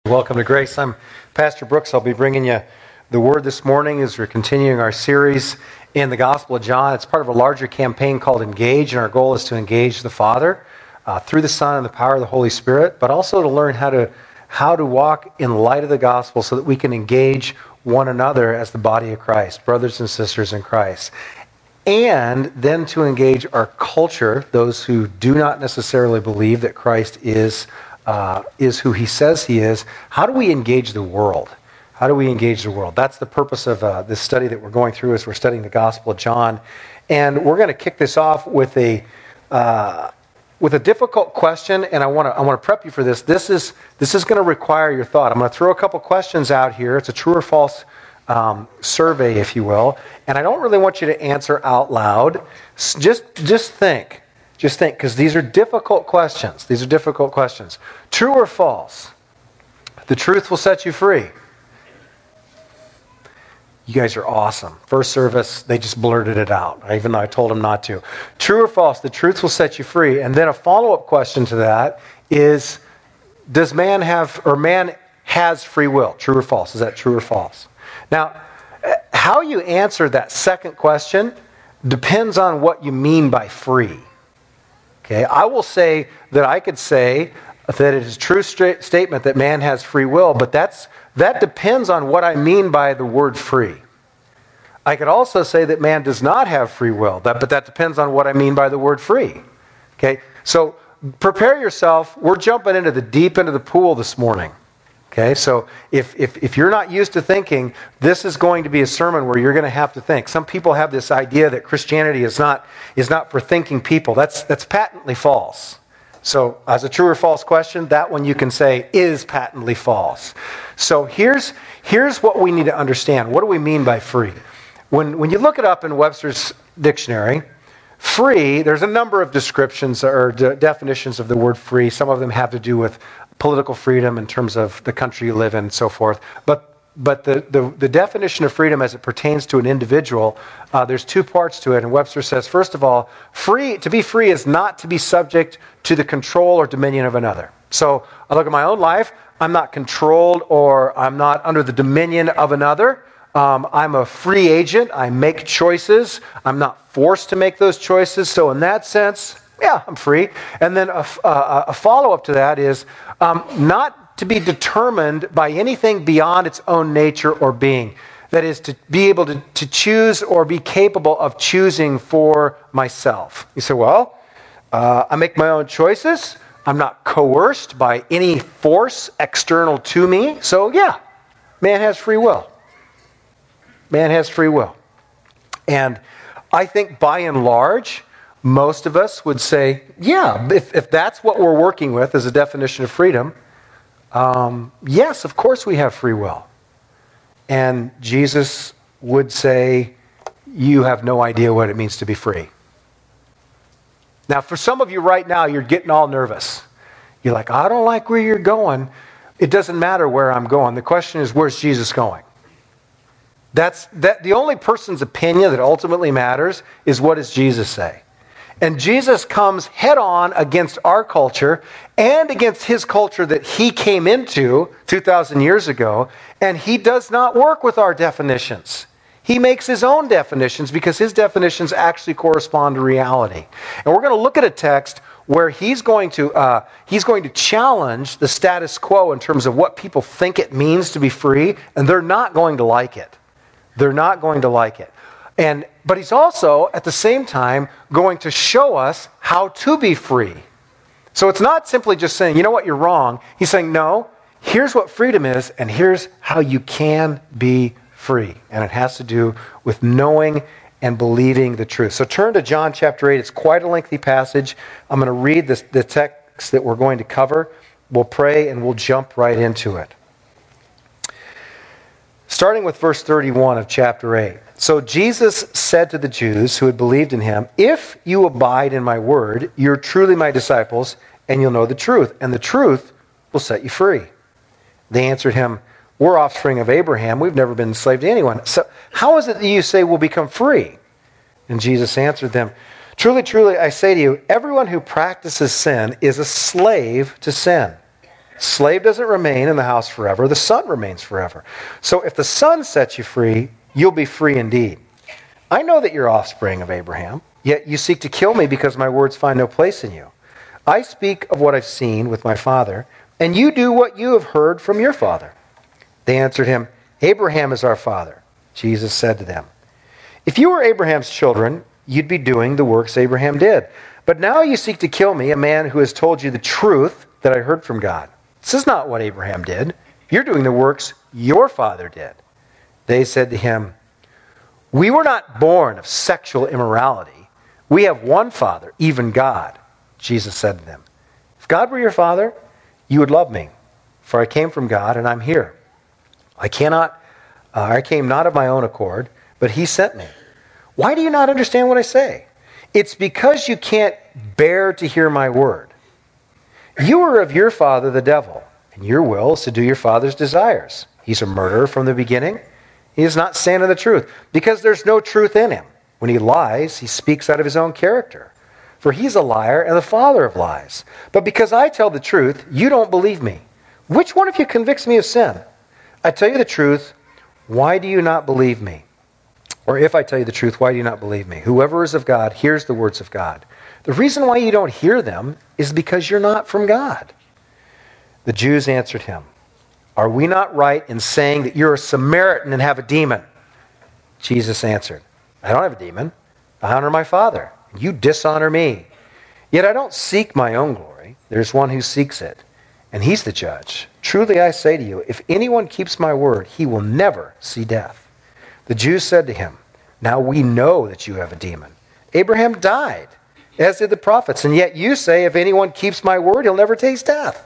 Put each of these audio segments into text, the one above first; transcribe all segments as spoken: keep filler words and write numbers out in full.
Welcome to Grace. I'm Pastor Brooks. I'll be bringing you the Word this morning as we're continuing our series in the Gospel of John. It's part of a larger campaign called Engage, and our goal is to engage the Father uh, through the Son and the power of the Holy Spirit, but also to learn how to how to walk in light of the Gospel so that we can engage one another as the body of Christ, brothers and sisters in Christ. And then to engage our culture, those who do not necessarily believe that Christ is Uh, is who he says he is. How do we engage the world? How do we engage the world? That's the purpose of uh, this study that we're going through as we're studying the Gospel of John. And we're going to kick this off with a uh, with a difficult question, and I want to I want to prep you for this. This is this is going to require your thought. I'm going to throw a couple questions out here. It's a true or false um, survey, if you will, and I don't really want you to answer out loud. Just just think. Just think, because these are difficult questions. These are difficult questions. True or false? The truth will set you free. You guys are awesome. First service, they just blurted it out, even though I told them not to. True or false? The truth will set you free. And then a follow-up question to that is, does man have, or man has free will? True or false? Is that true or false? Now, how you answer that second question depends on what you mean by free. Okay, I will say that I could say that it is a true st- statement that man has free will, but that's that depends on what I mean by the word free. I could also say that man does not have free will, that, but that depends on what I mean by the word free. Okay, so prepare yourself. We're jumping into the deep end of the pool this morning. Okay, so if, if if you're not used to thinking, this is going to be a sermon where you're going to have to think. Some people have this idea that Christianity is not is not for thinking people. That's that's patently false. So as a true or false question, that one you can say is patently false. So here's here's what we need to understand. What do we mean by free? When when you look it up in Webster's dictionary, free, there's a number of descriptions or de- definitions of the word free. Some of them have to do with political freedom in terms of the country you live in and so forth. But but the, the, the definition of freedom as it pertains to an individual, uh, there's two parts to it. And Webster says, first of all, free to be free is not to be subject to the control or dominion of another. So I look at my own life, I'm not controlled or I'm not under the dominion of another. Um, I'm a free agent. I make choices. I'm not forced to make those choices. So in that sense, yeah, I'm free. And then a, a, a follow-up to that is um, not to be determined by anything beyond its own nature or being. That is, to be able to, to choose or be capable of choosing for myself. You say, well, uh, I make my own choices. I'm not coerced by any force external to me. So yeah, man has free will. Man has free will. And I think by and large, most of us would say, yeah, if, if that's what we're working with as a definition of freedom, um, yes, of course we have free will. And Jesus would say, you have no idea what it means to be free. Now, for some of you right now, you're getting all nervous. You're like, I don't like where you're going. It doesn't matter where I'm going. The question is, where's Jesus going? That's that. The only person's opinion that ultimately matters is, what does Jesus say? And Jesus comes head on against our culture and against his culture that he came into two thousand years ago. And he does not work with our definitions. He makes his own definitions because his definitions actually correspond to reality. And we're going to look at a text where he's going to uh, he's going to challenge the status quo in terms of what people think it means to be free. And they're not going to like it. They're not going to like it. And but he's also, at the same time, going to show us how to be free. So it's not simply just saying, you know what, you're wrong. He's saying, no, here's what freedom is, and here's how you can be free. And it has to do with knowing and believing the truth. So turn to John chapter eight. It's quite a lengthy passage. I'm going to read this, the text that we're going to cover. We'll pray, and we'll jump right into it. Starting with verse thirty-one of chapter eight. So Jesus said to the Jews who had believed in him, if you abide in my word, you're truly my disciples, and you'll know the truth, and the truth will set you free. They answered him, we're offspring of Abraham. We've never been enslaved to anyone. So how is it that you say we'll become free? And Jesus answered them, truly, truly, I say to you, everyone who practices sin is a slave to sin. Slave doesn't remain in the house forever. The Son remains forever. So if the Son sets you free, you'll be free indeed. I know that you're offspring of Abraham, yet you seek to kill me because my words find no place in you. I speak of what I've seen with my father, and you do what you have heard from your father. They answered him, Abraham is our father. Jesus said to them, if you were Abraham's children, you'd be doing the works Abraham did. But now you seek to kill me, a man who has told you the truth that I heard from God. This is not what Abraham did. You're doing the works your father did. They said to him, we were not born of sexual immorality. We have one Father, even God. Jesus said to them, if God were your Father, you would love me, for I came from God and I'm here. I cannot, uh, I came not of my own accord, but he sent me. Why do you not understand what I say? It's because you can't bear to hear my word. You are of your father, the devil, and your will is to do your father's desires. He's a murderer from the beginning. He is not saying the truth, because there's no truth in him. When he lies, he speaks out of his own character. For he's a liar and the father of lies. But because I tell the truth, you don't believe me. Which one of you convicts me of sin? I tell you the truth, why do you not believe me? Or if I tell you the truth, why do you not believe me? Whoever is of God hears the words of God. The reason why you don't hear them is because you're not from God. The Jews answered him, are we not right in saying that you're a Samaritan and have a demon? Jesus answered, I don't have a demon. I honor my Father. You dishonor me. Yet I don't seek my own glory. There's one who seeks it, and he's the judge. Truly I say to you, if anyone keeps my word, he will never see death. The Jews said to him, now we know that you have a demon. Abraham died, as did the prophets, and yet you say, if anyone keeps my word, he'll never taste death.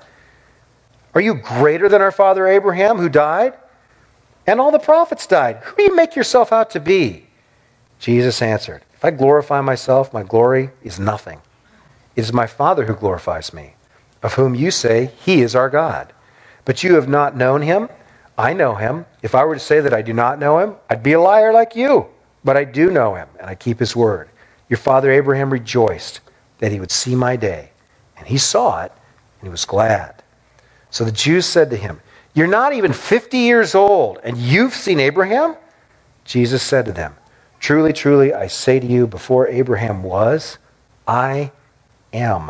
Are you greater than our father Abraham, who died? And all the prophets died. Who do you make yourself out to be? Jesus answered, if I glorify myself, my glory is nothing. It is my Father who glorifies me, of whom you say he is our God. But you have not known him. I know him. If I were to say that I do not know him, I'd be a liar like you. But I do know him, and I keep his word. Your father Abraham rejoiced that he would see my day. And he saw it, and he was glad. So the Jews said to him, you're not even fifty years old, and you've seen Abraham? Jesus said to them, truly, truly, I say to you, before Abraham was, I am.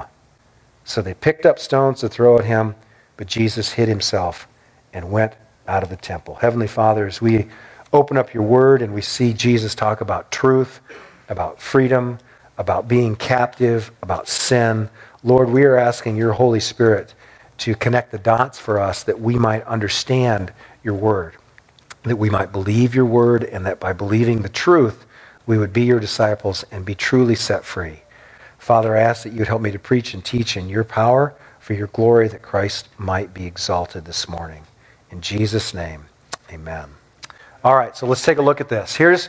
So they picked up stones to throw at him, but Jesus hid himself and went out of the temple. Heavenly Father, as we open up your word and we see Jesus talk about truth, about freedom, about being captive, about sin, Lord, we are asking your Holy Spirit to connect the dots for us that we might understand your word, that we might believe your word, and that by believing the truth, we would be your disciples and be truly set free. Father, I ask that you would help me to preach and teach in your power for your glory, that Christ might be exalted this morning. In Jesus' name, amen. All right, so let's take a look at this. Here's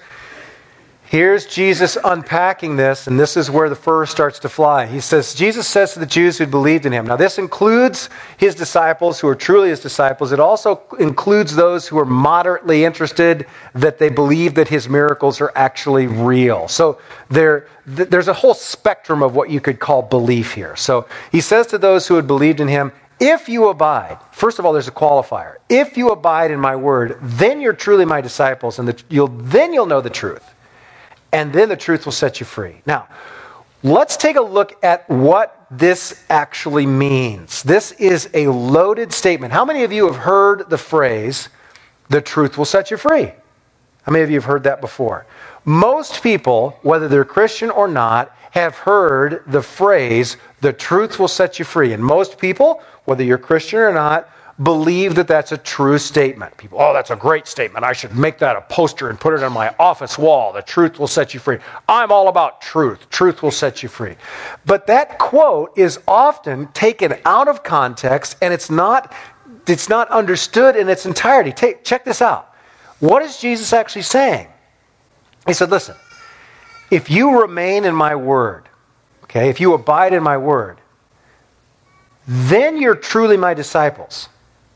Here's Jesus unpacking this, and this is where the fur starts to fly. He says, Jesus says to the Jews who believed in him. Now, this includes his disciples who are truly his disciples. It also includes those who are moderately interested, that they believe that his miracles are actually real. So there, th- there's a whole spectrum of what you could call belief here. So he says to those who had believed in him, if you abide, first of all, there's a qualifier. If you abide in my word, then you're truly my disciples, and the, you'll, then you'll know the truth. And then the truth will set you free. Now, let's take a look at what this actually means. This is a loaded statement. How many of you have heard the phrase, the truth will set you free? How many of you have heard that before? Most people, whether they're Christian or not, have heard the phrase, the truth will set you free. And most people, whether you're Christian or not, believe that that's a true statement. People, oh, that's a great statement. I should make that a poster and put it on my office wall. The truth will set you free. I'm all about truth. Truth will set you free. But that quote is often taken out of context, and it's not, it's not understood in its entirety. Take, check this out. What is Jesus actually saying? He said, listen, if you remain in my word, okay, if you abide in my word, then you're truly my disciples.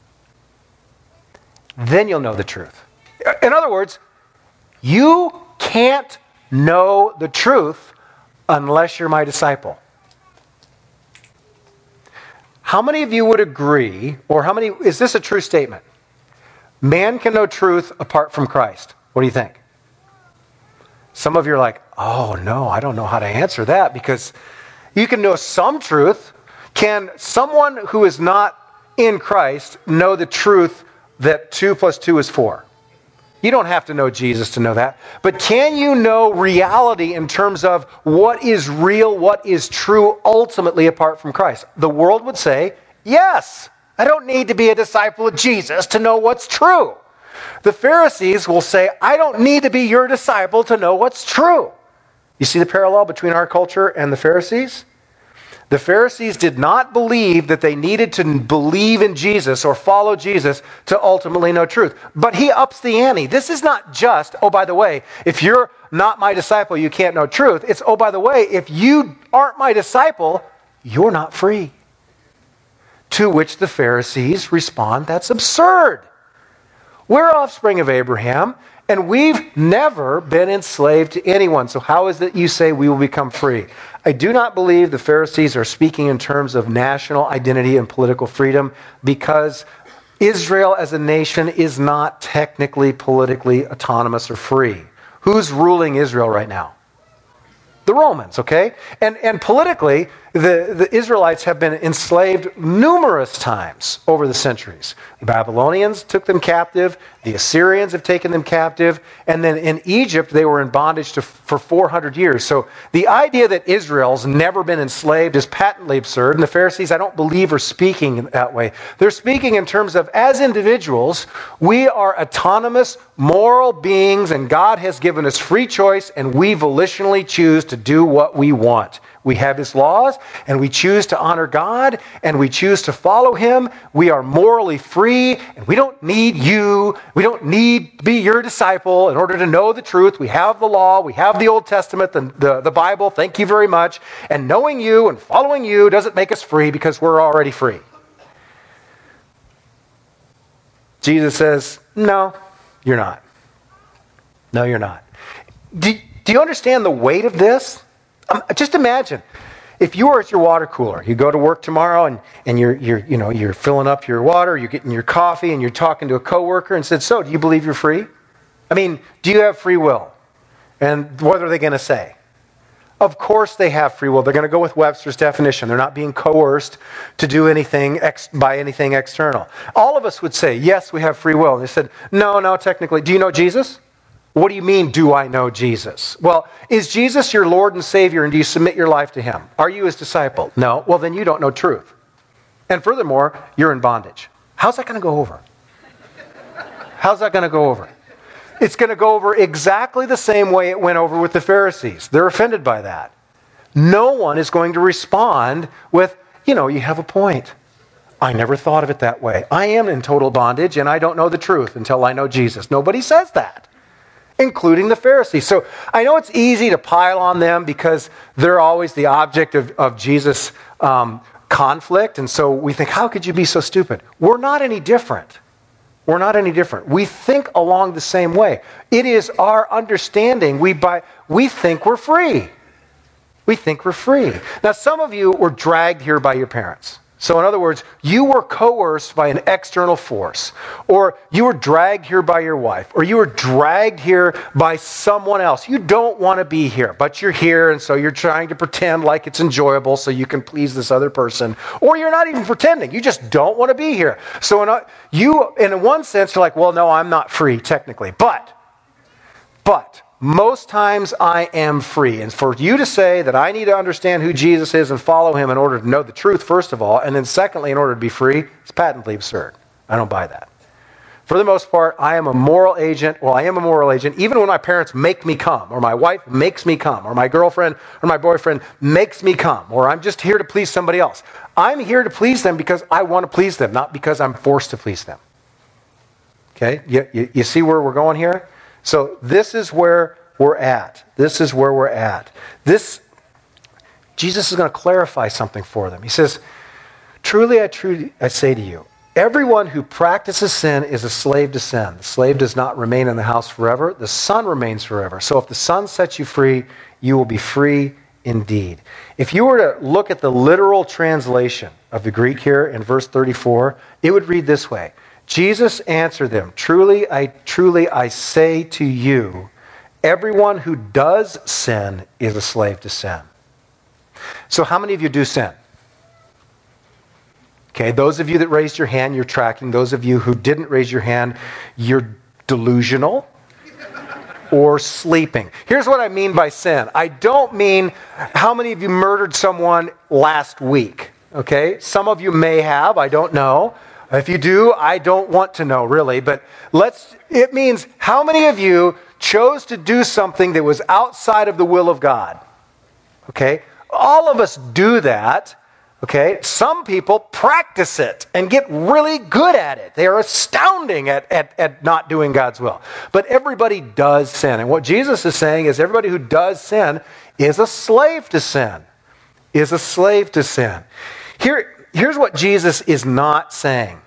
Then you'll know the truth. In other words, you can't know the truth unless you're my disciple. How many of you would agree, or how many, is this a true statement? Man can know truth apart from Christ. What do you think? Some of you are like, oh no, I don't know how to answer that, because you can know some truth. Can someone who is not in Christ know the truth that two plus two is four? You don't have to know Jesus to know that. But can you know reality in terms of what is real, what is true ultimately apart from Christ? The world would say, yes, I don't need to be a disciple of Jesus to know what's true. The Pharisees will say, I don't need to be your disciple to know what's true. You see the parallel between our culture and the Pharisees? The Pharisees did not believe that they needed to believe in Jesus or follow Jesus to ultimately know truth. But he ups the ante. This is not just, oh, by the way, if you're not my disciple, you can't know truth. It's, oh, by the way, if you aren't my disciple, you're not free. To which the Pharisees respond, that's absurd. We're offspring of Abraham, and we've never been enslaved to anyone. So how is it you say we will become free? I do not believe the Pharisees are speaking in terms of national identity and political freedom, because Israel as a nation is not technically politically autonomous or free. Who's ruling Israel right now? The Romans, okay? And and politically, the, the Israelites have been enslaved numerous times over the centuries. The Babylonians took them captive. The Assyrians have taken them captive. And then in Egypt, they were in bondage to, for four hundred years. So the idea that Israel's never been enslaved is patently absurd. And the Pharisees, I don't believe, are speaking that way. They're speaking in terms of, as individuals, we are autonomous, moral beings, and God has given us free choice, and we volitionally choose to do what we want. We have His laws, and we choose to honor God, and we choose to follow Him. We are morally free, and we don't need you. We don't need to be your disciple in order to know the truth. We have the law. We have the Old Testament, the, the, the Bible. Thank you very much. And knowing you and following you doesn't make us free, because we're already free. Jesus says, no, you're not. No, you're not. Do, do you understand the weight of this? Um, just imagine if you were at your water cooler. You go to work tomorrow, and, and you're you're you know you're filling up your water, you're getting your coffee, and you're talking to a coworker and said, "So, do you believe you're free? I mean, do you have free will?" And what are they going to say? Of course they have free will. They're going to go with Webster's definition. They're not being coerced to do anything ex- by anything external. All of us would say, "Yes, we have free will." And they said, "No, no, technically. Do you know Jesus?" What do you mean, do I know Jesus? Well, is Jesus your Lord and Savior, and do you submit your life to Him? Are you His disciple? No. Well, then you don't know truth. And furthermore, you're in bondage. How's that going to go over? How's that going to go over? It's going to go over exactly the same way it went over with the Pharisees. They're offended by that. No one is going to respond with, you know, you have a point. I never thought of it that way. I am in total bondage, and I don't know the truth until I know Jesus. Nobody says that, including the Pharisees. So I know it's easy to pile on them because they're always the object of, of Jesus' um, conflict. And so we think, how could you be so stupid? We're not any different. We're not any different. We think along the same way. It is our understanding. We, by, we think we're free. We think we're free. Now, some of you were dragged here by your parents. So in other words, you were coerced by an external force, or you were dragged here by your wife, or you were dragged here by someone else. You don't want to be here, but you're here, and so you're trying to pretend like it's enjoyable so you can please this other person. Or you're not even pretending. You just don't want to be here. So in a, you, in one sense, you're like, well, no, I'm not free technically. But, but, most times I am free. And for you to say that I need to understand who Jesus is and follow Him in order to know the truth, first of all, and then secondly, in order to be free, it's patently absurd. I don't buy that. For the most part, I am a moral agent. Well, I am a moral agent. Even when my parents make me come, or my wife makes me come, or my girlfriend or my boyfriend makes me come, or I'm just here to please somebody else. I'm here to please them because I want to please them, not because I'm forced to please them. Okay? You, you, you see where we're going here? So this is where we're at. This is where we're at. This, Jesus is going to clarify something for them. He says, truly I, truly I say to you, everyone who practices sin is a slave to sin. The slave does not remain in the house forever. The Son remains forever. So if the Son sets you free, you will be free indeed. If you were to look at the literal translation of the Greek here in verse thirty-four, it would read this way. Jesus answered them, Truly, I truly I say to you, everyone who does sin is a slave to sin. So how many of you do sin? Okay, those of you that raised your hand, you're tracking. Those of you who didn't raise your hand, you're delusional or sleeping. Here's what I mean by sin. I don't mean how many of you murdered someone last week. Okay, some of you may have, I don't know. If you do, I don't want to know really, but let's, it means how many of you chose to do something that was outside of the will of God? Okay, all of us do that. Okay, some people practice it and get really good at it. They are astounding at, at, at not doing God's will. But everybody does sin. And what Jesus is saying is everybody who does sin is a slave to sin. Is a slave to sin. Here, here's what Jesus is not saying.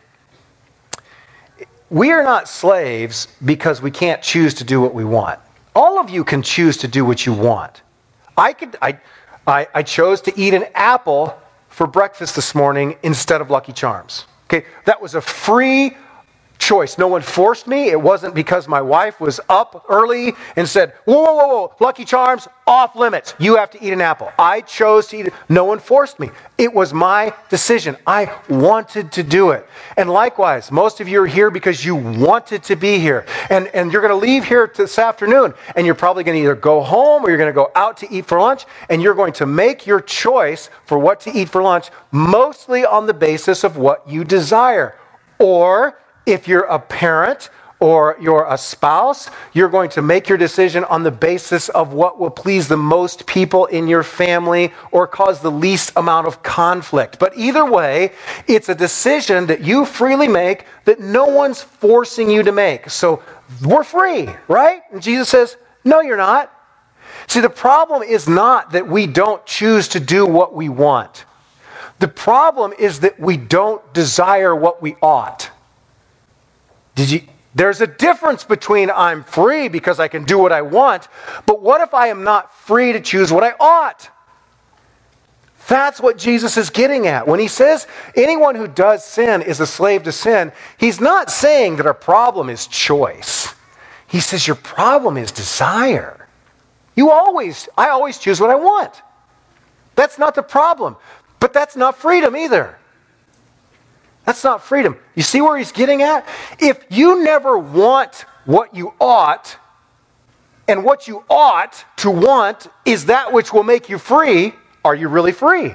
We are not slaves because we can't choose to do what we want. All of you can choose to do what you want. I could. I, I, I chose to eat an apple for breakfast this morning instead of Lucky Charms. Okay, that was a free choice. No one forced me. It wasn't because my wife was up early and said, whoa, whoa, whoa, whoa, Lucky Charms, off limits. You have to eat an apple. I chose to eat it. No one forced me. It was my decision. I wanted to do it. And likewise, most of you are here because you wanted to be here. And, and you're going to leave here this afternoon, and you're probably going to either go home or you're going to go out to eat for lunch, and you're going to make your choice for what to eat for lunch mostly on the basis of what you desire. Or if you're a parent or you're a spouse, you're going to make your decision on the basis of what will please the most people in your family or cause the least amount of conflict. But either way, it's a decision that you freely make that no one's forcing you to make. So we're free, right? And Jesus says, no, you're not. See, the problem is not that we don't choose to do what we want. The problem is that we don't desire what we ought. Did you? There's a difference between I'm free because I can do what I want, but what if I am not free to choose what I ought? That's what Jesus is getting at. When he says anyone who does sin is a slave to sin, he's not saying that our problem is choice. He says your problem is desire. You always, I always choose what I want. That's not the problem, but that's not freedom either. That's not freedom. You see where he's getting at? If you never want what you ought, and what you ought to want is that which will make you free, are you really free?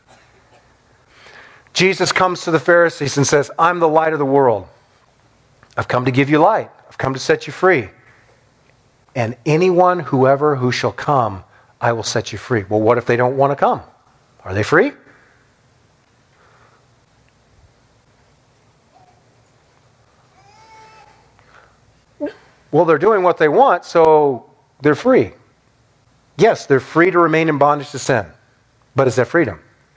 Jesus comes to the Pharisees and says, I'm the light of the world. I've come to give you light. I've come to set you free. And anyone, whoever, who shall come, I will set you free. Well, what if they don't want to come? Are they free? Well, they're doing what they want, so they're free. Yes, they're free to remain in bondage to sin. But is that freedom?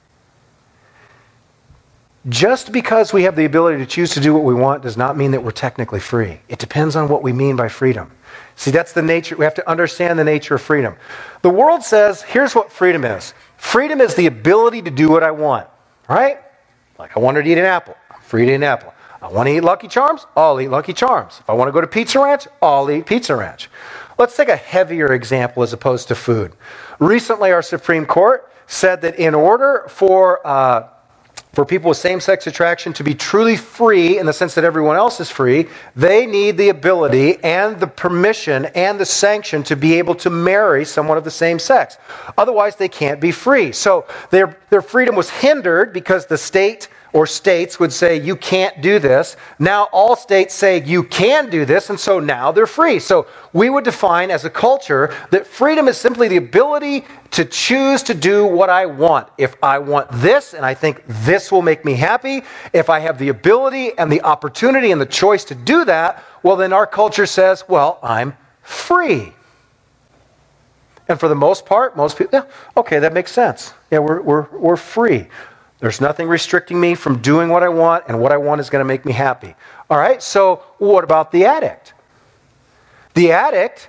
Just because we have the ability to choose to do what we want does not mean that we're technically free. It depends on what we mean by freedom. See, that's the nature. We have to understand the nature of freedom. The world says, here's what freedom is. Freedom is the ability to do what I want. Right? Like I wanted to eat an apple. I'm free to eat an apple. I want to eat Lucky Charms, I'll eat Lucky Charms. If I want to go to Pizza Ranch, I'll eat Pizza Ranch. Let's take a heavier example as opposed to food. Recently, our Supreme Court said that in order for uh, for people with same-sex attraction to be truly free, in the sense that everyone else is free, they need the ability and the permission and the sanction to be able to marry someone of the same sex. Otherwise, they can't be free. So their their freedom was hindered because the state or states would say, you can't do this. Now all states say, you can do this, and so now they're free. So we would define as a culture that freedom is simply the ability to choose to do what I want. If I want this, and I think this will make me happy, if I have the ability and the opportunity and the choice to do that, well, then our culture says, well, I'm free. And for the most part, most people, yeah, okay, that makes sense. Yeah, we're we're we're free. There's nothing restricting me from doing what I want, and what I want is going to make me happy. All right, so what about the addict? The addict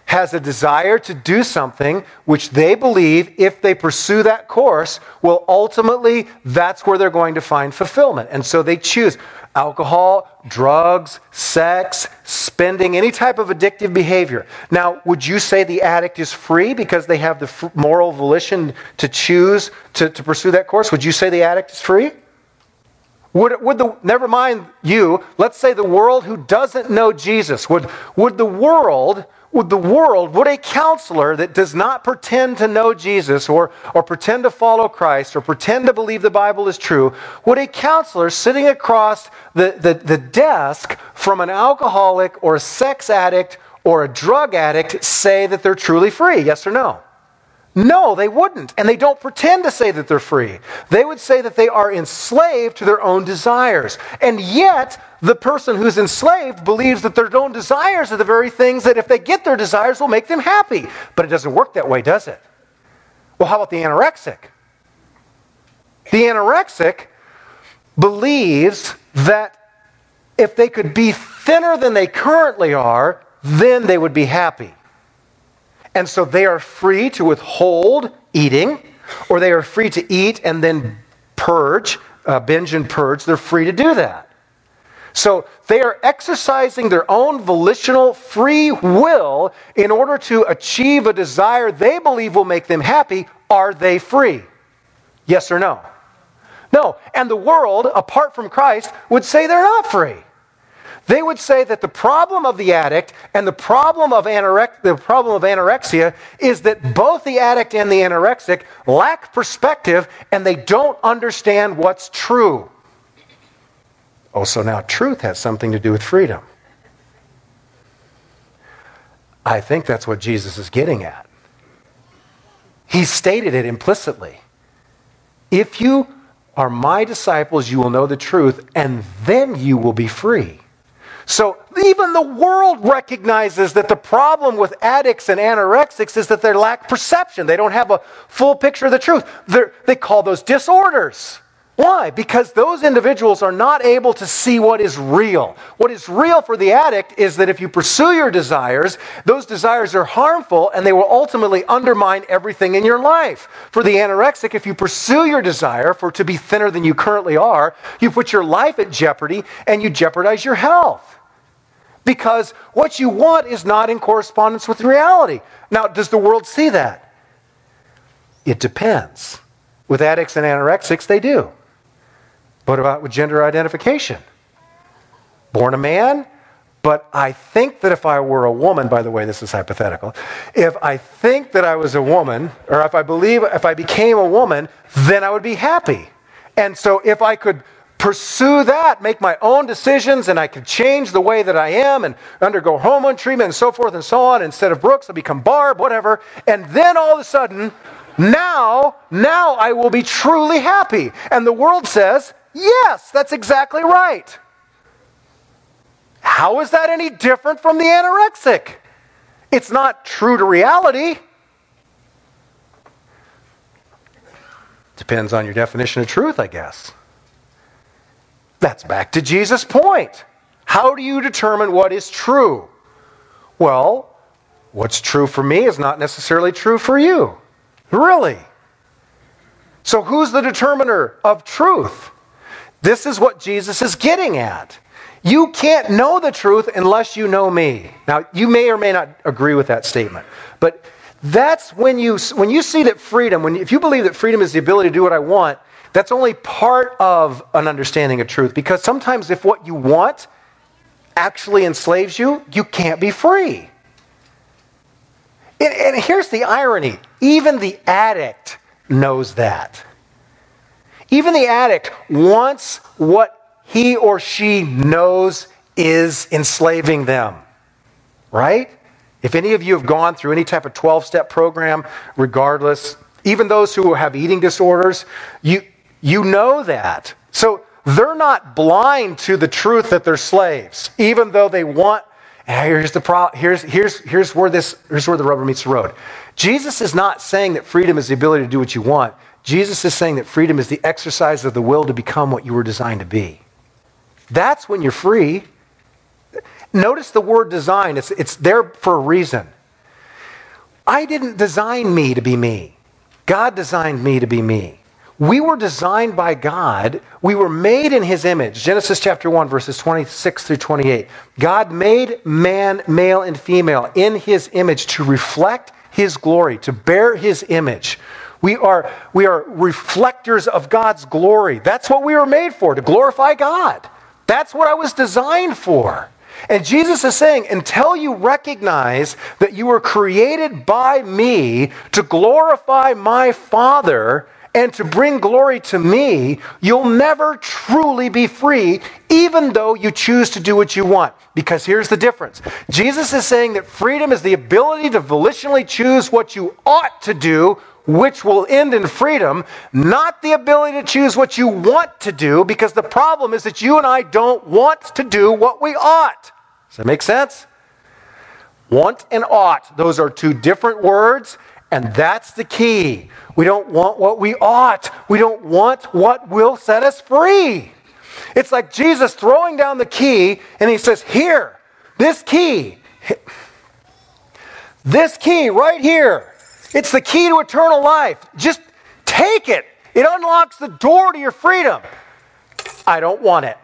has a desire to do something which they believe, if they pursue that course, will ultimately, that's where they're going to find fulfillment. And so they choose alcohol, drugs, sex, spending, any type of addictive behavior. Now, would you say the addict is free because they have the moral volition to choose to, to pursue that course? Would you say the addict is free? Would, would the, never mind you, let's say the world who doesn't know Jesus, would, would the world, would the world, would a counselor that does not pretend to know Jesus or, or pretend to follow Christ or pretend to believe the Bible is true, would a counselor sitting across the, the, the desk from an alcoholic or a sex addict or a drug addict say that they're truly free? Yes or no? No, they wouldn't. And they don't pretend to say that they're free. They would say that they are enslaved to their own desires. And yet, the person who's enslaved believes that their own desires are the very things that if they get their desires will make them happy. But it doesn't work that way, does it? Well, how about the anorexic? The anorexic believes that if they could be thinner than they currently are, then they would be happy. And so they are free to withhold eating, or they are free to eat and then purge, uh, binge and purge. They're free to do that. So they are exercising their own volitional free will in order to achieve a desire they believe will make them happy. Are they free? Yes or no? No. And the world, apart from Christ, would say they're not free. They would say that the problem of the addict and the problem of anorexia, the problem of anorexia is that both the addict and the anorexic lack perspective and they don't understand what's true. Oh, so now truth has something to do with freedom. I think that's what Jesus is getting at. He stated it implicitly. If you are my disciples, you will know the truth, and then you will be free. So even the world recognizes that the problem with addicts and anorexics is that they lack perception. They don't have a full picture of the truth. They're, they call those disorders. Why? Because those individuals are not able to see what is real. What is real for the addict is that if you pursue your desires, those desires are harmful and they will ultimately undermine everything in your life. For the anorexic, if you pursue your desire for to be thinner than you currently are, you put your life at jeopardy and you jeopardize your health. Because what you want is not in correspondence with reality. Now, does the world see that? It depends. With addicts and anorexics, they do. What about with gender identification? Born a man, but I think that if I were a woman, by the way, this is hypothetical, if I think that I was a woman, or if I believe, if I became a woman, then I would be happy. And so if I could pursue that, make my own decisions, and I could change the way that I am and undergo hormone treatment and so forth and so on. Instead of Brooks, I'll become Barb, whatever. And then all of a sudden, now, now I will be truly happy. And the world says, yes, that's exactly right. How is that any different from the anorexic? It's not true to reality. Depends on your definition of truth, I guess. That's back to Jesus' point. How do you determine what is true? Well, what's true for me is not necessarily true for you. Really? So who's the determiner of truth? This is what Jesus is getting at. You can't know the truth unless you know me. Now, you may or may not agree with that statement, but that's when you when you see that freedom, when if you believe that freedom is the ability to do what I want, that's only part of an understanding of truth. Because sometimes if what you want actually enslaves you, you can't be free. And, and here's the irony. Even the addict knows that. Even the addict wants what he or she knows is enslaving them. Right? If any of you have gone through any type of twelve-step program, regardless, even those who have eating disorders, you... You know that. So they're not blind to the truth that they're slaves, even though they want. Here's the pro, here's here's here's where this here's where the rubber meets the road. Jesus is not saying that freedom is the ability to do what you want. Jesus is saying that freedom is the exercise of the will to become what you were designed to be. That's when you're free. Notice the word design. It's it's there for a reason. I didn't design me to be me. God designed me to be me. We were designed by God. We were made in his image. Genesis chapter one, verses twenty-six through twenty-eight. God made man, male and female, in his image to reflect his glory, to bear his image. We are, we are reflectors of God's glory. That's what we were made for, to glorify God. That's what I was designed for. And Jesus is saying, until you recognize that you were created by me to glorify my Father and to bring glory to me, you'll never truly be free, even though you choose to do what you want. Because here's the difference. Jesus is saying that freedom is the ability to volitionally choose what you ought to do, which will end in freedom, not the ability to choose what you want to do, because the problem is that you and I don't want to do what we ought. Does that make sense? Want and ought, those are two different words, and that's the key. We don't want what we ought. We don't want what will set us free. It's like Jesus throwing down the key, and he says, here, this key, this key right here, it's the key to eternal life. Just take it. It unlocks the door to your freedom. I don't want it.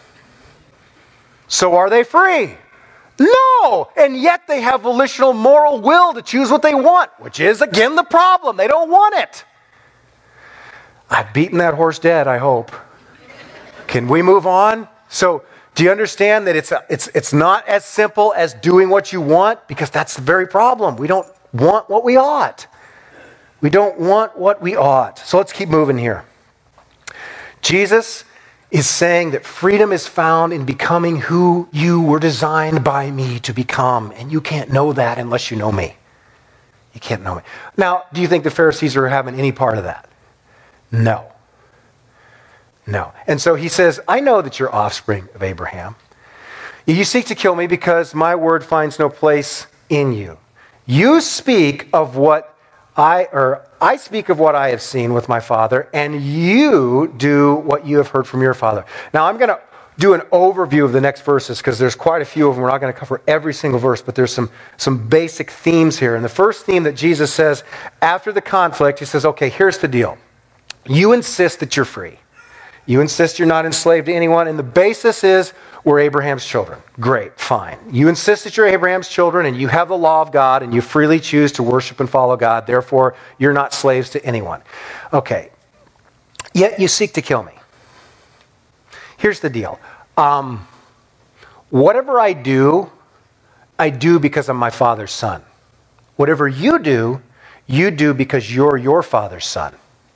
So are they free? No! And yet they have volitional moral will to choose what they want, which is, again, the problem. They don't want it. I've beaten that horse dead, I hope. Can we move on? So, do you understand that it's, a, it's, it's not as simple as doing what you want? Because that's the very problem. We don't want what we ought. We don't want what we ought. So let's keep moving here. Jesus is saying that freedom is found in becoming who you were designed by me to become. And you can't know that unless you know me. You can't know me. Now, do you think the Pharisees are having any part of that? No. No. And so he says, I know that you're offspring of Abraham. You seek to kill me because my word finds no place in you. You speak of what I, or I speak of what I have seen with my father, and you do what you have heard from your father. Now, I'm going to do an overview of the next verses because there's quite a few of them. We're not going to cover every single verse, but there's some, some basic themes here. And the first theme that Jesus says after the conflict, he says, okay, here's the deal. You insist that you're free. You insist you're not enslaved to anyone, and the basis is we're Abraham's children. Great, fine. You insist that you're Abraham's children, and you have the law of God, and you freely choose to worship and follow God. Therefore, you're not slaves to anyone. Okay. Yet you seek to kill me. Here's the deal. Um, whatever I do, I do because I'm my father's son. Whatever you do, you do because you're your father's son.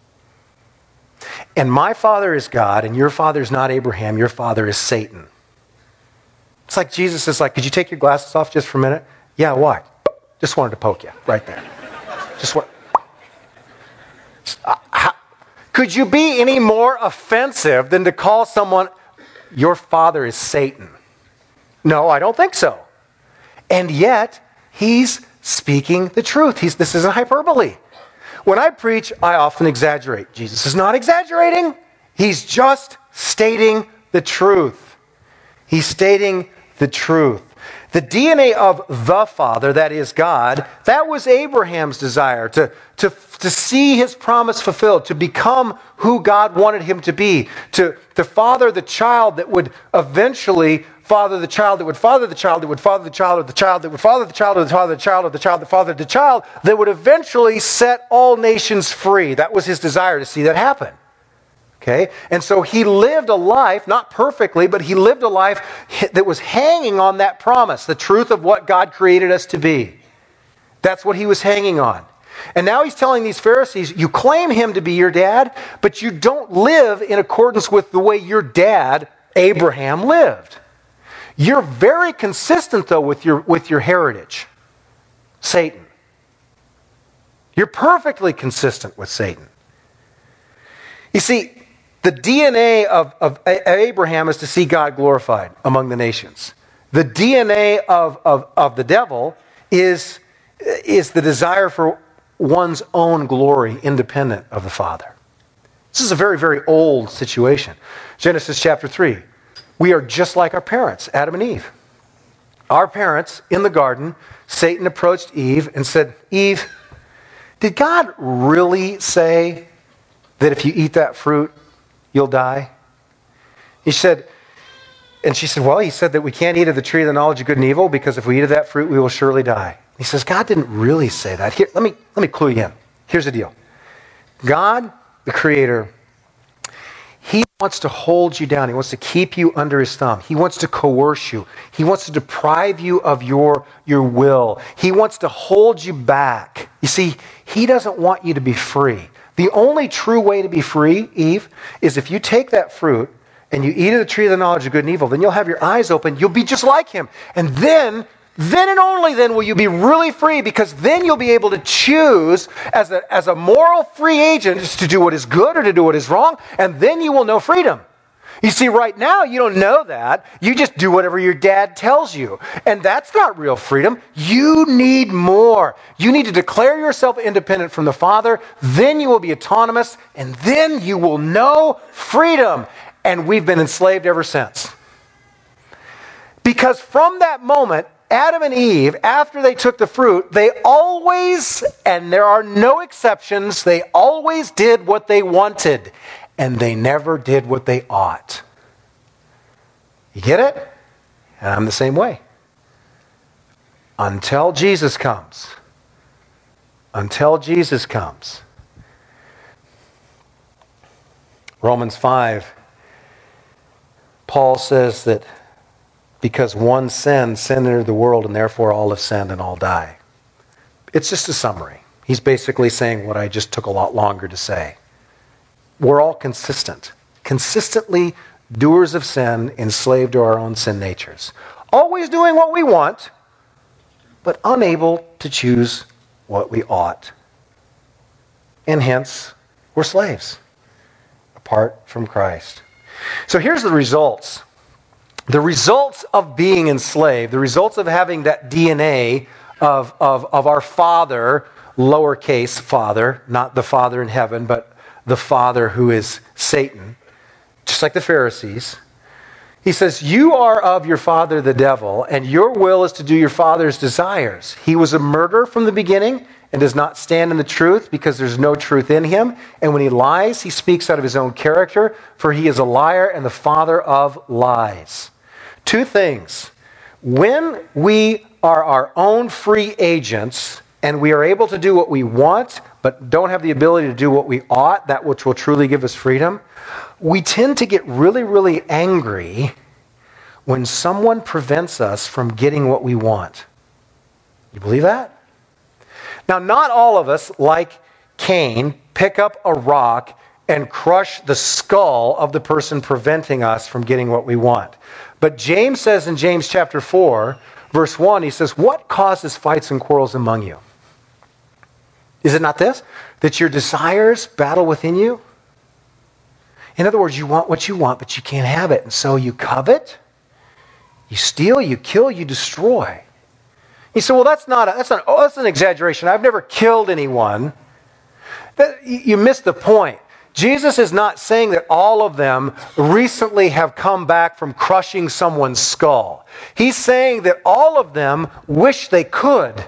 And my father is God, and your father is not Abraham. Your father is Satan. It's like Jesus is like, could you take your glasses off just for a minute? Yeah, why? Just wanted to poke you right there. Just what? Uh, how, could you be any more offensive than to call someone, your father is Satan? No, I don't think so. And yet, he's speaking the truth. He's, this isn't hyperbole. When I preach, I often exaggerate. Jesus is not exaggerating. He's just stating the truth. He's stating the truth. The D N A of the Father, that is God, that was Abraham's desire, to, to, to see his promise fulfilled, to become who God wanted him to be, to, to father the child that would eventually father the child that would father the child that would father the child of the child that would father the child of the father the child of the child that fathered the child that would eventually set all nations free. That was his desire, to see that happen. Okay? And so he lived a life, not perfectly, but he lived a life that was hanging on that promise, the truth of what God created us to be. That's what he was hanging on. And now he's telling these Pharisees, you claim him to be your dad, but you don't live in accordance with the way your dad, Abraham, lived. You're very consistent, though, with your, with your heritage, Satan. You're perfectly consistent with Satan. You see, the D N A of, of Abraham is to see God glorified among the nations. The D N A of, of, of the devil is, is the desire for one's own glory independent of the Father. This is a very, very old situation. Genesis chapter three. We are just like our parents, Adam and Eve. Our parents in the garden, Satan approached Eve and said, Eve, did God really say that if you eat that fruit, you'll die? He said, and she said, well, he said that we can't eat of the tree of the knowledge of good and evil because if we eat of that fruit, we will surely die. He says, God didn't really say that. Here, let me, let me clue you in. Here's the deal. God, the Creator, He wants to hold you down. He wants to keep you under His thumb. He wants to coerce you. He wants to deprive you of your, your will. He wants to hold you back. You see, He doesn't want you to be free. The only true way to be free, Eve, is if you take that fruit and you eat of the tree of the knowledge of good and evil, then you'll have your eyes open. You'll be just like Him. And then, then and only then will you be really free, because then you'll be able to choose as a, as a moral free agent to do what is good or to do what is wrong, and then you will know freedom. You see, right now, you don't know that. You just do whatever your dad tells you. And that's not real freedom. You need more. You need to declare yourself independent from the Father. Then you will be autonomous, and then you will know freedom. And we've been enslaved ever since. Because from that moment, Adam and Eve, after they took the fruit, they always, and there are no exceptions, they always did what they wanted. And they never did what they ought. You get it? And I'm the same way. Until Jesus comes. Until Jesus comes. Romans five, Paul says that because one sin, sin entered the world, and therefore all have sinned and all die. It's just a summary. He's basically saying what I just took a lot longer to say. We're all consistent. Consistently doers of sin, enslaved to our own sin natures. Always doing what we want, but unable to choose what we ought. And hence, we're slaves, apart from Christ. So here's the results. The results of being enslaved, the results of having that D N A of, of, of our Father, lowercase Father, not the Father in heaven, but the father who is Satan, just like the Pharisees. He says, you are of your father the devil, and your will is to do your father's desires. He was a murderer from the beginning and does not stand in the truth because there's no truth in him. And when he lies, he speaks out of his own character, for he is a liar and the father of lies. Two things. When we are our own free agents and we are able to do what we want, but don't have the ability to do what we ought, that which will truly give us freedom, we tend to get really, really angry when someone prevents us from getting what we want. You believe that? Now, not all of us, like Cain, pick up a rock and crush the skull of the person preventing us from getting what we want. But James says in James chapter four, verse one, he says, what causes fights and quarrels among you? Is it not this? That your desires battle within you? In other words, you want what you want, but you can't have it. And so you covet, you steal, you kill, you destroy. He said, well, that's not, a, that's not, oh, that's an exaggeration. I've never killed anyone. That, you missed the point. Jesus is not saying that all of them recently have come back from crushing someone's skull. He's saying that all of them wish they could.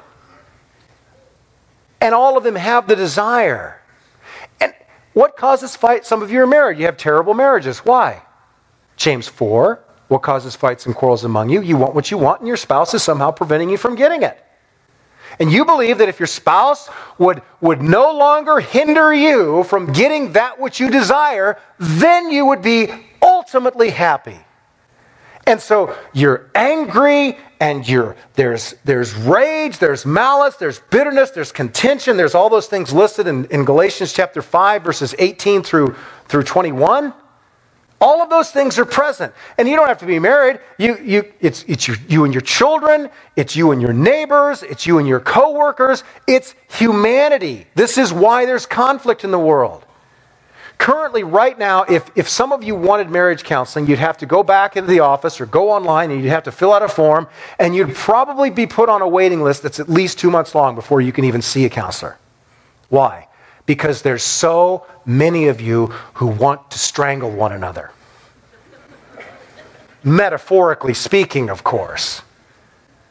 And all of them have the desire. And what causes fight? Some of you are married. You have terrible marriages. Why? James four. What causes fights and quarrels among you? You want what you want, and your spouse is somehow preventing you from getting it. And you believe that if your spouse would, would no longer hinder you from getting that which you desire, then you would be ultimately happy. And so you're angry, and you're there's there's rage, there's malice, there's bitterness, there's contention, there's all those things listed in, in Galatians chapter five, verses eighteen through, through twenty-one. All of those things are present. And you don't have to be married. You, you, it's it's your, you and your children, it's you and your neighbors, it's you and your coworkers, it's humanity. This is why there's conflict in the world. Currently, right now, if, if some of you wanted marriage counseling, you'd have to go back into the office or go online and you'd have to fill out a form, and you'd probably be put on a waiting list that's at least two months long before you can even see a counselor. Why? Because there's so many of you who want to strangle one another. Metaphorically speaking, of course.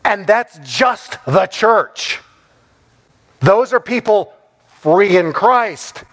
And that's just the church. Those are people free in Christ.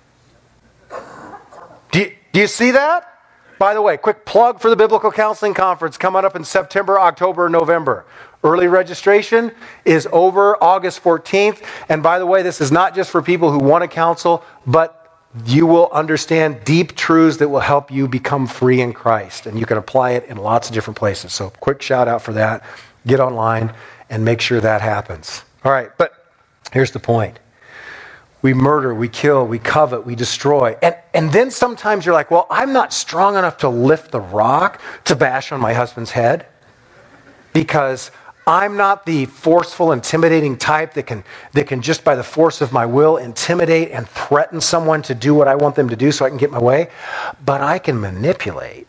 Do you, do you see that? By the way, quick plug for the Biblical Counseling Conference coming up in September, October, November. Early registration is over August fourteenth. And by the way, this is not just for people who want to counsel, but you will understand deep truths that will help you become free in Christ. And you can apply it in lots of different places. So quick shout out for that. Get online and make sure that happens. All right, but here's the point. We murder, we kill, we covet, we destroy. And, and then sometimes you're like, well, I'm not strong enough to lift the rock to bash on my husband's head because I'm not the forceful, intimidating type that can, that can just by the force of my will intimidate and threaten someone to do what I want them to do so I can get my way. But I can manipulate.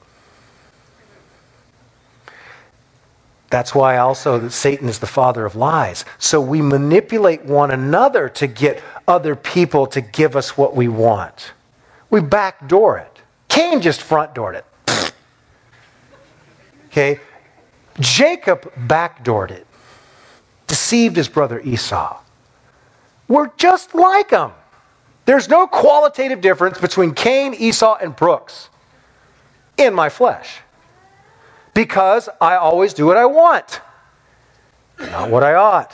That's why also that Satan is the father of lies. So we manipulate one another to get other people to give us what we want. We backdoor it. Cain just front doored it. Okay? Jacob backdoored it. Deceived his brother Esau. We're just like them. There's no qualitative difference between Cain, Esau, and Brooks in my flesh. Because I always do what I want, not what I ought.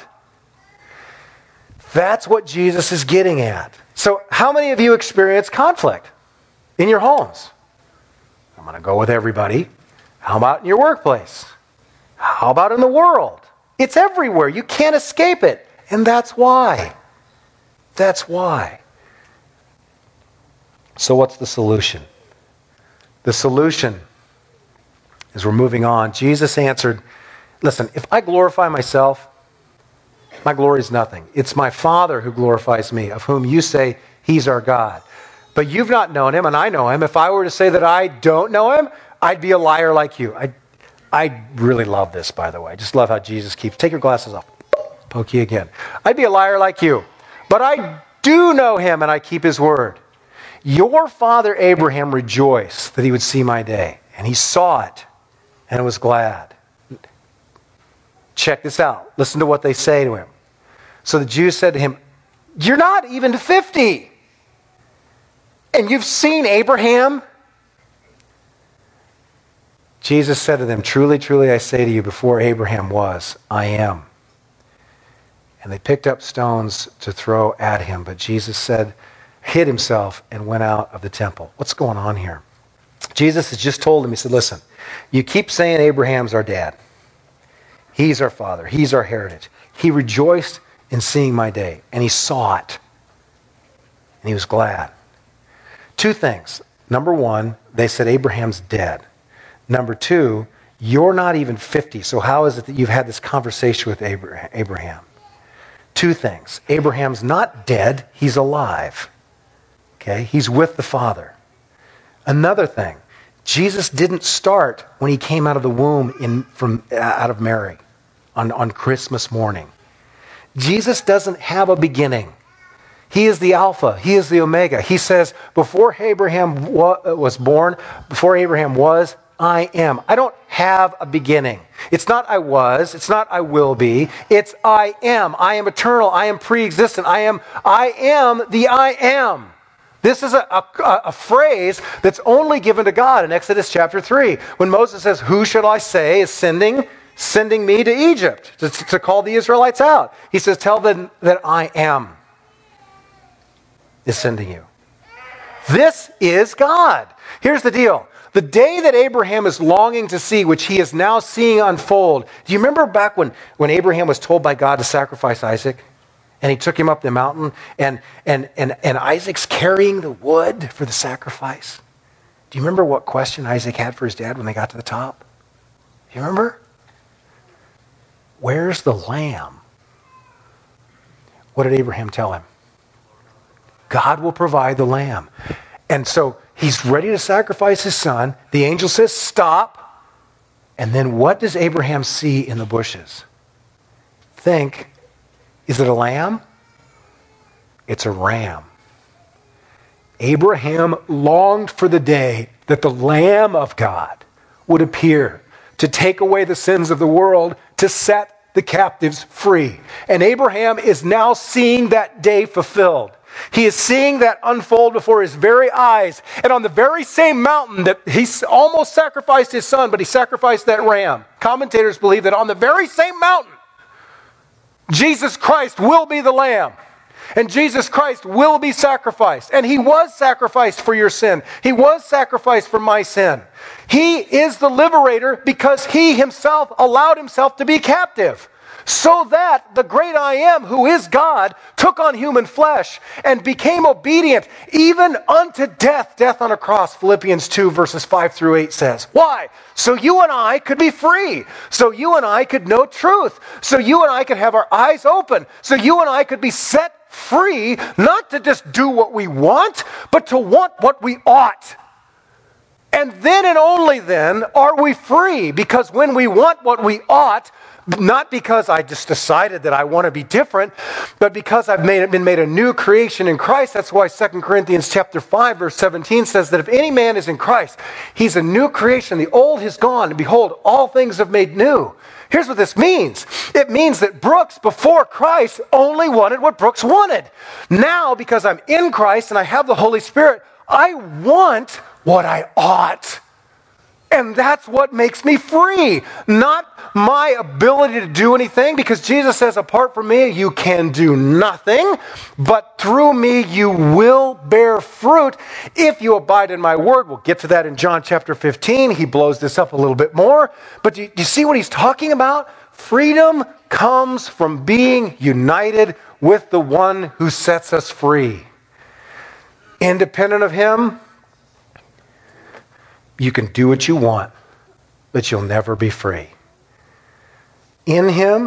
That's what Jesus is getting at. So how many of you experience conflict in your homes? I'm going to go with everybody. How about in your workplace? How about in the world? It's everywhere. You can't escape it. And that's why. That's why. So what's the solution? The solution, as we're moving on, Jesus answered, listen, if I glorify myself, my glory is nothing. It's my Father who glorifies me, of whom you say he's our God. But you've not known him, and I know him. If I were to say that I don't know him, I'd be a liar like you. I, I really love this, by the way. I just love how Jesus keeps, take your glasses off, poke you again. I'd be a liar like you. But I do know him, and I keep his word. Your father Abraham rejoiced that he would see my day, and he saw it. And was glad. Check this out. Listen to what they say to him. So the Jews said to him, you're not even fifty. And you've seen Abraham? Jesus said to them, truly, truly, I say to you, before Abraham was, I am. And they picked up stones to throw at him. But Jesus said, hid himself and went out of the temple. What's going on here? Jesus has just told him, he said, listen, you keep saying Abraham's our dad. He's our father. He's our heritage. He rejoiced in seeing my day, and he saw it. And he was glad. Two things. Number one, they said Abraham's dead. Number two, you're not even fifty, so how is it that you've had this conversation with Abraham? Two things. Abraham's not dead. He's alive. Okay? He's with the Father. Another thing, Jesus didn't start when he came out of the womb in from out of Mary on, on Christmas morning. Jesus doesn't have a beginning. He is the Alpha. He is the Omega. He says, before Abraham wa- was born, before Abraham was, I am. I don't have a beginning. It's not I was. It's not I will be. It's I am. I am eternal. I am pre-existent. I am, I am the I am. This is a, a, a phrase that's only given to God in Exodus chapter three. When Moses says, who shall I say is sending, sending me to Egypt to, to call the Israelites out? He says, tell them that I am is sending you. This is God. Here's the deal. The day that Abraham is longing to see, which he is now seeing unfold. Do you remember back when, when Abraham was told by God to sacrifice Isaac? And he took him up the mountain, and, and, and, and Isaac's carrying the wood for the sacrifice. Do you remember what question Isaac had for his dad when they got to the top? Do you remember? Where's the lamb? What did Abraham tell him? God will provide the lamb. And so he's ready to sacrifice his son. The angel says, stop. And then what does Abraham see in the bushes? Think, is it a lamb? It's a ram. Abraham longed for the day that the Lamb of God would appear to take away the sins of the world, to set the captives free. And Abraham is now seeing that day fulfilled. He is seeing that unfold before his very eyes. And on the very same mountain that he almost sacrificed his son, but he sacrificed that ram. Commentators believe that on the very same mountain, Jesus Christ will be the lamb. And Jesus Christ will be sacrificed. And he was sacrificed for your sin. He was sacrificed for my sin. He is the liberator because he himself allowed himself to be captive. So that the great I am, who is God, took on human flesh and became obedient even unto death, death on a cross. Philippians two verses five through eight says. Why? So you and I could be free. So you and I could know truth. So you and I could have our eyes open. So you and I could be set free, not to just do what we want, but to want what we ought. And then and only then are we free, because when we want what we ought, not because I just decided that I want to be different, but because I've made, been made a new creation in Christ. That's why Second Corinthians chapter five verse seventeen says that if any man is in Christ, he's a new creation. The old has gone, and behold, all things have made new. Here's what this means. It means that Brooks, before Christ, only wanted what Brooks wanted. Now, because I'm in Christ and I have the Holy Spirit, I want what I ought. And that's what makes me free. Not my ability to do anything, because Jesus says, apart from me, you can do nothing. But through me, you will bear fruit if you abide in my word. We'll get to that in John chapter fifteen. He blows this up a little bit more. But do you, do you see what he's talking about? Freedom comes from being united with the one who sets us free. Independent of him, you can do what you want, but you'll never be free. In him,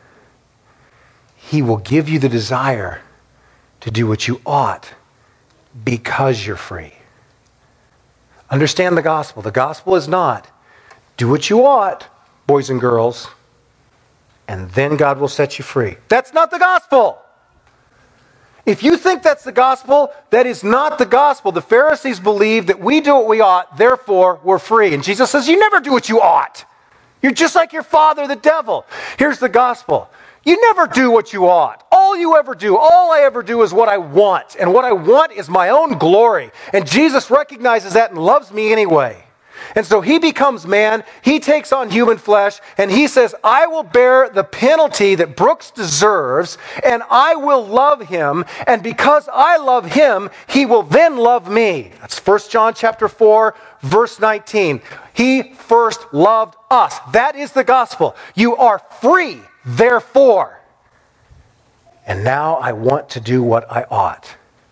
he will give you the desire to do what you ought because you're free. Understand the gospel. The gospel is not do what you ought, boys and girls, and then God will set you free. That's not the gospel. If you think that's the gospel, that is not the gospel. The Pharisees believe that we do what we ought, therefore we're free. And Jesus says, you never do what you ought. You're just like your father, the devil. Here's the gospel. You never do what you ought. All you ever do, all I ever do is what I want. And what I want is my own glory. And Jesus recognizes that and loves me anyway. And so he becomes man, he takes on human flesh, and he says, I will bear the penalty that Brooks deserves, and I will love him, and because I love him, he will then love me. That's First John chapter four, verse nineteen. He first loved us. That is the gospel. You are free, therefore. And now I want to do what I ought.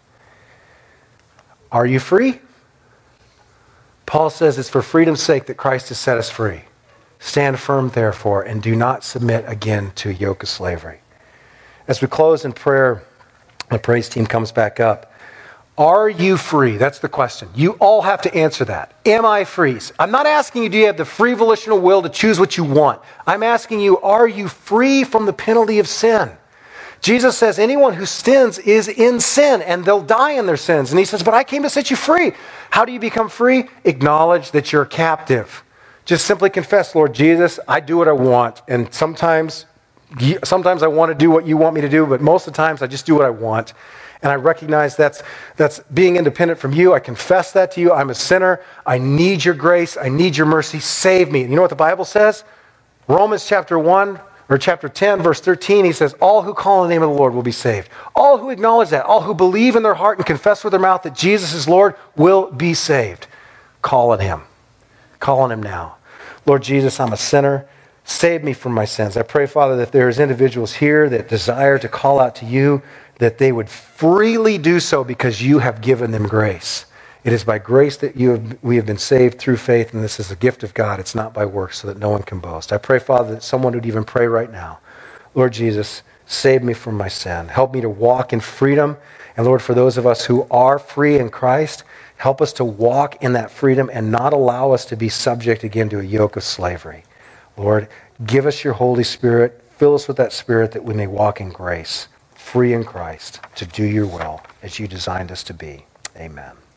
Are you free? Paul says it's for freedom's sake that Christ has set us free. Stand firm, therefore, and do not submit again to a yoke of slavery. As we close in prayer, the praise team comes back up. Are you free? That's the question. You all have to answer that. Am I free? I'm not asking you, do you have the free volitional will to choose what you want? I'm asking you, are you free from the penalty of sin? Jesus says anyone who sins is in sin, and they'll die in their sins. And he says, but I came to set you free. How do you become free? Acknowledge that you're captive. Just simply confess, Lord Jesus, I do what I want. And sometimes, sometimes I want to do what you want me to do, but most of the times I just do what I want. And I recognize that's, that's being independent from you. I confess that to you. I'm a sinner. I need your grace. I need your mercy. Save me. And you know what the Bible says? Romans chapter one, or chapter ten, verse thirteen, he says, all who call on the name of the Lord will be saved. All who acknowledge that, all who believe in their heart and confess with their mouth that Jesus is Lord will be saved. Call on him. Call on him now. Lord Jesus, I'm a sinner. Save me from my sins. I pray, Father, that there's individuals here that desire to call out to you, that they would freely do so because you have given them grace. It is by grace that you have, we have been saved through faith, and this is a gift of God. It's not by works, so that no one can boast. I pray, Father, that someone would even pray right now. Lord Jesus, save me from my sin. Help me to walk in freedom. And Lord, for those of us who are free in Christ, help us to walk in that freedom and not allow us to be subject again to a yoke of slavery. Lord, give us your Holy Spirit. Fill us with that Spirit that we may walk in grace, free in Christ, to do your will as you designed us to be. Amen.